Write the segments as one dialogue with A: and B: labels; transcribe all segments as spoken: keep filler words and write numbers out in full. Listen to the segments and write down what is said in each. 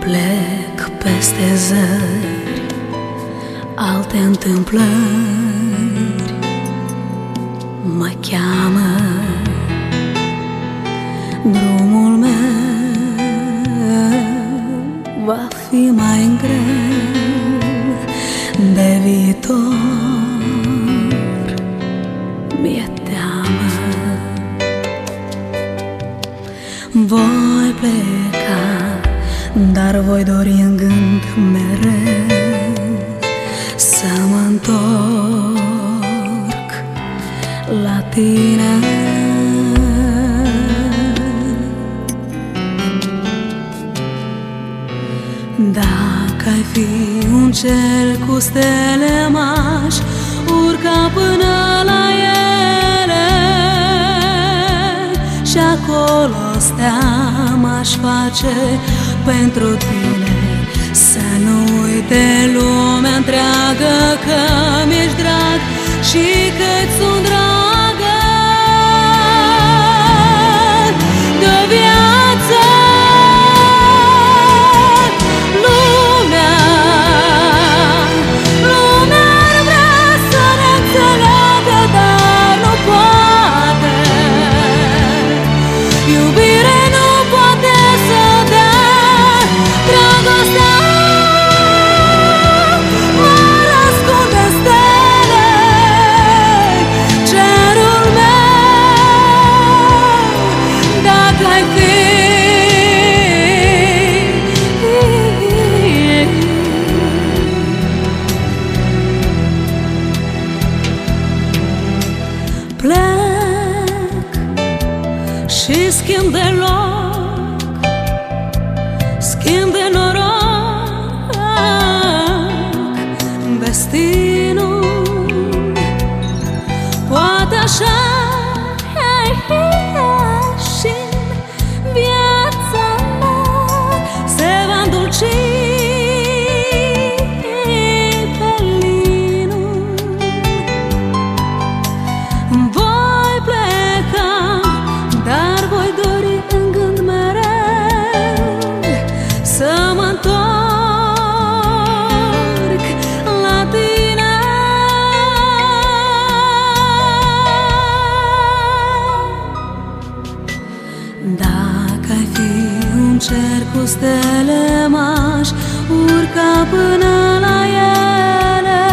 A: Plec peste zări, alte întâmplări mă cheamă. Drumul meu va fi mai greu de viitor, mi-e teamă. Voi pleca, dar voi dori în gând mereu să mă întorc la tine. Dacă ai fi un cer cu stele, m-aș urca până la ele și acolo stea m-aș face pentru tine. Să nu uite lumea întreagă că mi-ești drag și că-ți sunt dragă de viață. Lumea, lumea ar vrea să ne înțeleagă, dar nu poate. Iubire nu poate să dea, dragostea mă ascunde în stele. Cerul meu, dacă ai fi, plec și schimb de loc, schimb de noroc. Destinul poate așa și viața mea se va îndulci pe linul. Voi pleca, dar voi dori în gând mereu să mă întorc la tine. Dacă ai fi un cer cu stele, m-aș urca până la ele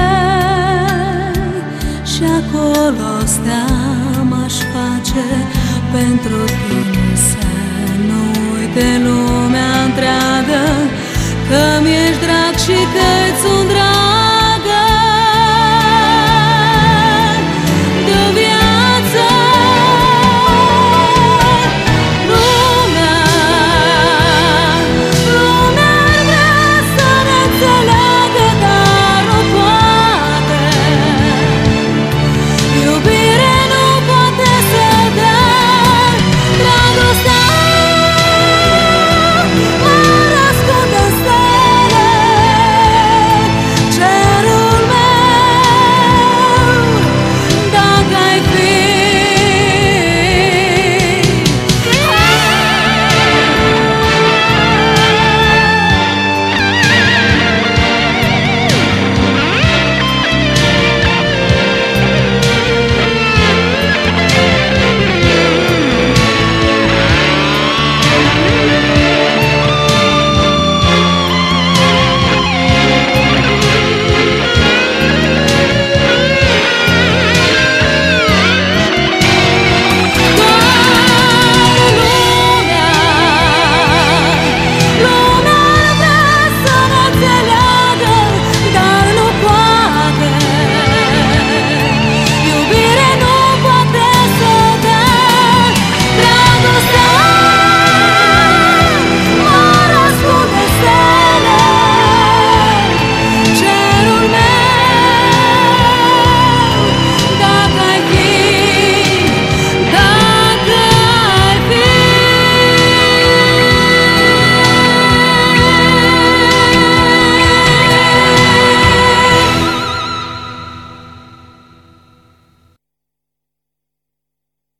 A: și acolo stea m-aș face pentru tine. Să nu uite lumea întreagă că mi-ești drag și că